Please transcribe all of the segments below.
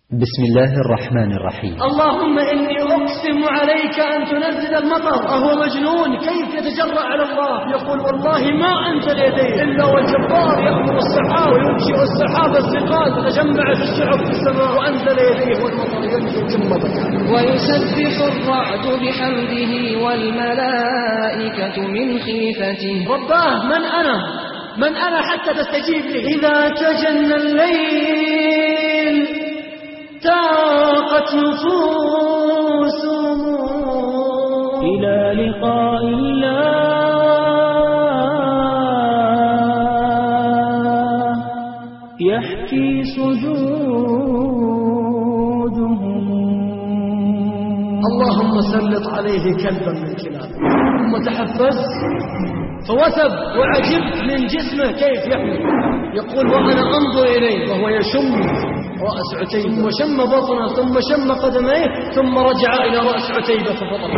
بسم الله الرحمن الرحيم. اللهم إني أقسم عليك أن تنزل المطر. أهو مجنون كيف يتجرأ على الله؟ يقول والله ما أنت ليديه إلا والجبار يأمر السحاب وينشئ السحاب الثقال فتجمعت الشعب في السماء وأنزل يديه والمطر ينزل ثم بكى. ويسبح الرعد بحمده والملائكة من خيفته. رباه من أنا حتى تستجيب لي؟ إذا تجنى الليل تاقت نفوسهم إلى لقاء الله يحكي سجودهم. اللهم سلط عليه كلبا من كلابه. ثم تحفز فوثب وعجبت من جسمه كيف يحمل. يقول وأنا أنظر إليه وهو يشم رأس عتيبة وشم بطنه ثم شم قدميه ثم رجع إلى رأس عتيبة ففطر.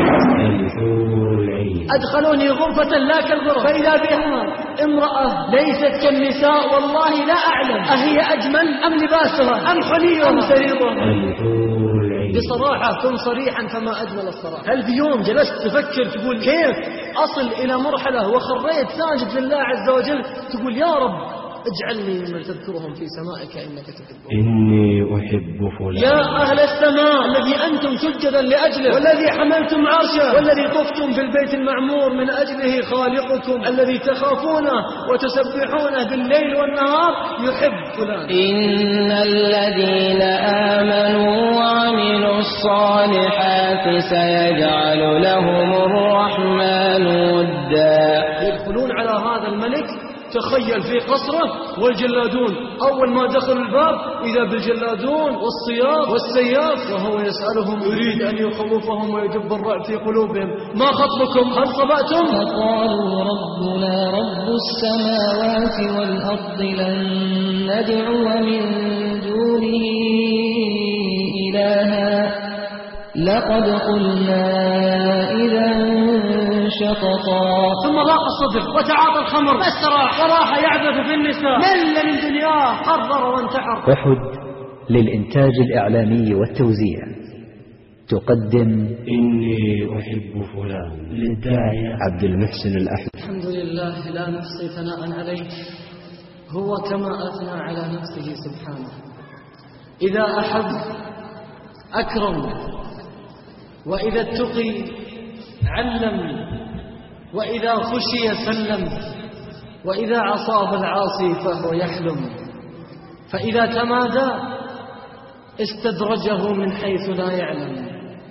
أدخلوني غرفة لا كالغرف فإذا بها امرأة ليست كالنساء والله لا أعلم أهي أجمل أم لباسها أم حليها أم سريرها. بصراحة كن صريحا فما أجمل الصراحة. هل في يوم جلست تفكر تقول كيف أصل إلى مرحلة وخريت ساجد لله عز وجل تقول يا رب اجعلني ممن تذكرهم في سمائك إنك تحبهم. إني أحب فلان. يا أهل السماء الذي أنتم سجدا لأجله والذي حملتم عرشه والذي طفتم في البيت المعمور من أجله خالقكم الذي تخافونه وتسبحونه بالليل والنهار يحب فلان. إن الذين آمنوا وعملوا الصالحات سيجعل لهم الرحمن ودا. يدخلون على هذا الملك تخيل في قصره والجلادون أول ما دخلوا الباب إذا بالجلادون والصياط والسياف وهو يسألهم يريد أن يخوفهم ويجب الرعب في قلوبهم. ما خطبكم هل صبأتم؟ فقالوا ربنا رب السماوات والأرض لن ندعو من دونه إلها لقد قلنا إذا شططا. ثم ضاق الصدر وتعاطى الخمر فاستراح وراح يعبث في النساء مل من دنياه قرر وانتحر. أحد للإنتاج الإعلامي والتوزيع تقدم إني أحب فلان للداعية عبد المحسن الأحمد. الحمد لله لا نحصي ثناء عليه هو كما أثنى على نفسه سبحانه. إذا أحب أكرم وإذا اتقي علم وإذا خشي سلم وإذا عصاب العاصي فهو يحلم. فإذا تمادى استدرجه من حيث لا يعلم.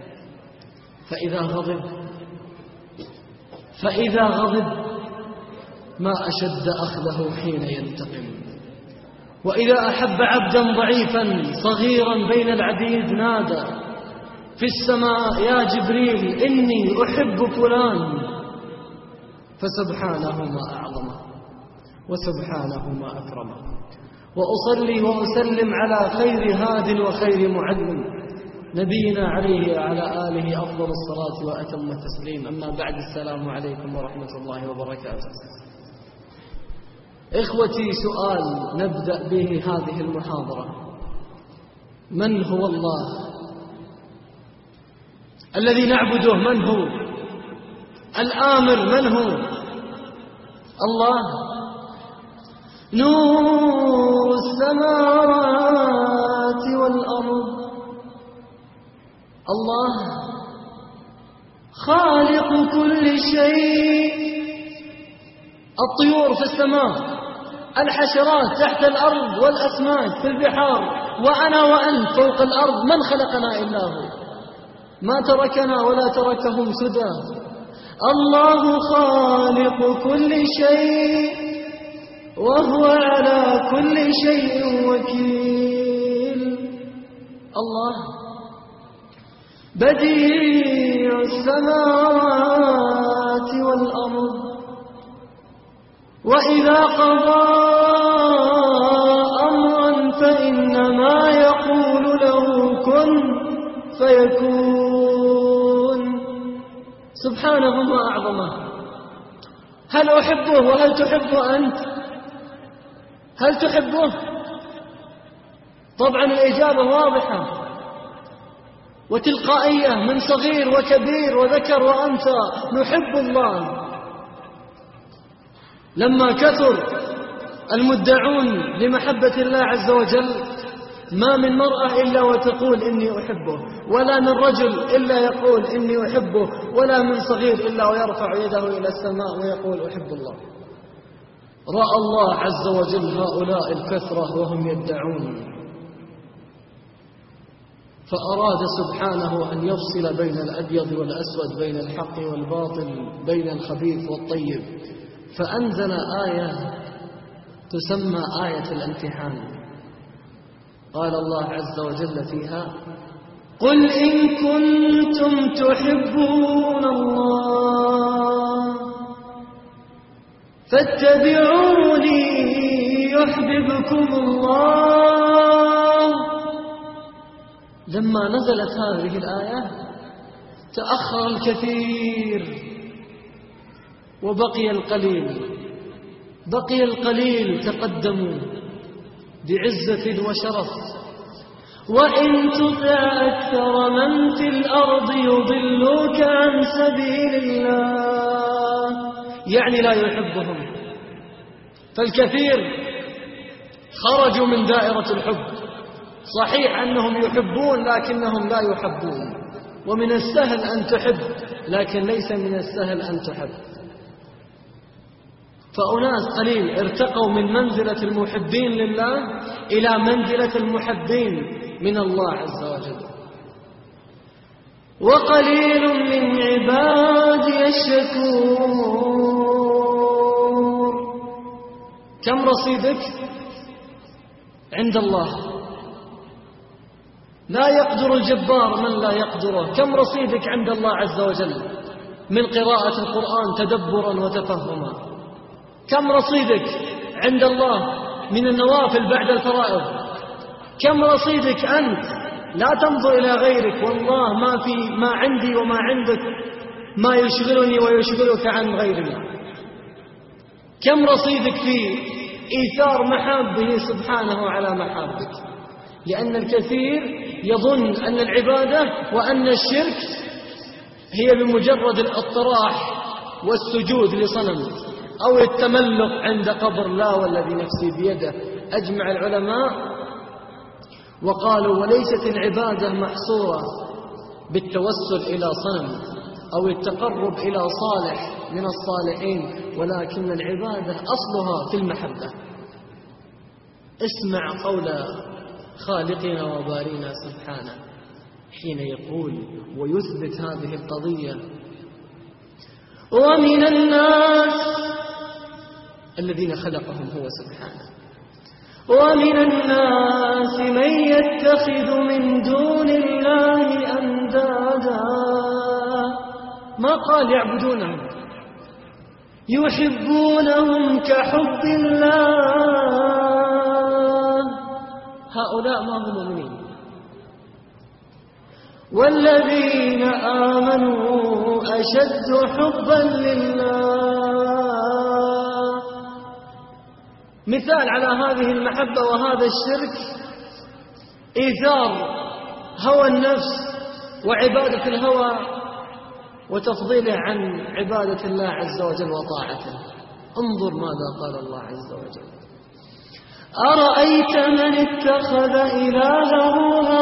فإذا غضب ما أشد أخذه حين ينتقم. وإذا أحب عبدا ضعيفا صغيرا بين العبيد نادى في السماء يا جبريل إني أحب فلان. فسبحانه ما أعظمه وسبحانه ما أكرمه. وأصلي وأسلم على خير هاد وخير معلم نبينا عليه وعلى آله أفضل الصلاة وأتم التسليم. أما بعد السلام عليكم ورحمة الله وبركاته. إخوتي سؤال نبدأ به هذه المحاضرة. من هو الله الذي نعبده؟ من هو الآمر؟ من هو الله؟ نور السماوات والأرض. الله خالق كل شيء. الطيور في السماء الحشرات تحت الأرض والأسماك في البحار وأنا وأنت فوق الأرض. من خلقنا إلا هو ما تركنا ولا تركهم سدى. الله خالق كل شيء وهو على كل شيء وكيل. الله بديع السماوات والأرض وإذا قضى أمرا فإنما يقول له كن فيكون. سبحانه ما أعظمه. هل أحبه وهل تحبه أنت؟ هل تحبه؟ طبعا الإجابة واضحة وتلقائية من صغير وكبير وذكر وأنثى، نحب الله. لما كثر المدعون لمحبة الله عز وجل ما من مرأة إلا وتقول إني أحبه، ولا من رجل إلا يقول إني أحبه، ولا من صغير إلا ويرفع يده إلى السماء ويقول أحب الله. رأى الله عز وجل هؤلاء الكثرة وهم يدعون، فأراد سبحانه أن يفصل بين الأبيض والأسود، بين الحق والباطل، بين الخبيث والطيب، فأنزل آية تسمى آية الامتحان. قال الله عز وجل فيها: قل إن كنتم تحبون الله فاتبعوني يحببكم الله. لما نزلت هذه الآية تأخر الكثير وبقي القليل، بقي القليل تقدموا بعزة وشرف. وإن تطع أكثر من في الأرض يضلوك عن سبيل الله، يعني لا يحبهم. فالكثير خرجوا من دائرة الحب. صحيح أنهم يحبون لكنهم لا يحبون، ومن السهل أن تحب لكن ليس من السهل أن تحب. فأناس قليل ارتقوا من منزلة المحبين لله إلى منزلة المحبين من الله عز وجل. وقليل من عبادي الشكور. كم رصيدك عند الله؟ لا يقدر الجبار من لا يقدره. كم رصيدك عند الله عز وجل من قراءة القرآن تدبرا وتفهما؟ كم رصيدك عند الله من النوافل بعد الفرائض؟ كم رصيدك أنت؟ لا تنظر إلى غيرك، والله ما عندي وما عندك ما يشغلني ويشغلك عن غيرنا. كم رصيدك في إيثار محابه سبحانه على محابك؟ لأن الكثير يظن أن العبادة وأن الشرك هي بمجرد الاطراح والسجود لصنم أو التملق عند قبر. لا والذي نفسي بيده، أجمع العلماء وقالوا: وليست العبادة محصورة بالتوسل إلى صنم أو التقرب إلى صالح من الصالحين، ولكن العبادة أصلها في المحبة. اسمع قول خالقنا وبارينا سبحانه حين يقول ويثبت هذه القضية: ومن الناس الذين خلقهم هو سبحانه، ومن الناس من يتخذ من دون الله أندادا، ما قال يعبدونهم، يحبونهم كحب الله. هؤلاء ما هم مؤمنين. والذين آمنوا أشد حبا لله. مثال على هذه المحبة وهذا الشرك إيثار هوى النفس وعبادة الهوى وتفضيله عن عبادة الله عز وجل وطاعته. انظر ماذا قال الله عز وجل: أرأيت من اتخذ إلهه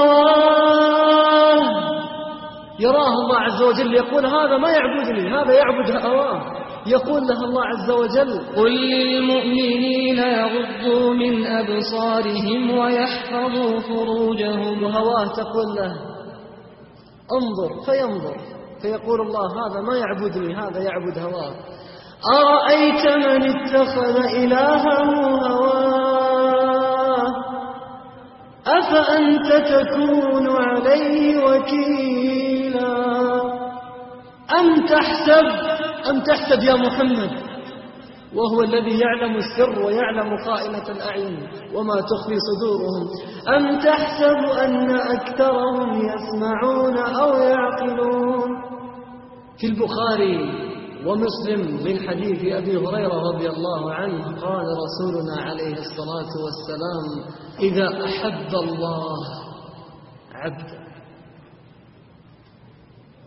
هواه. يراه الله عز وجل يقول: هذا ما يعبدني، هذا يعبد هواه. يقول له الله عز وجل: قل للمؤمنين يغضوا من أبصارهم ويحفظوا فروجهم. وهواه تقول له: انظر، فينظر، فيقول الله: هذا ما يعبدني، هذا يعبد هواه. أرأيت من اتخذ إلهه هواه أفأنت تكون عليه وكيلا. أم تحسب يا محمد، وهو الذي يعلم السر ويعلم خائنة الأعين وما تخفي صدورهم، أم تحسب أن أكثرهم يسمعون أو يعقلون. في البخاري ومسلم من حديث أبي هريرة رضي الله عنه قال رسولنا عليه الصلاة والسلام: إذا أحب الله عبدا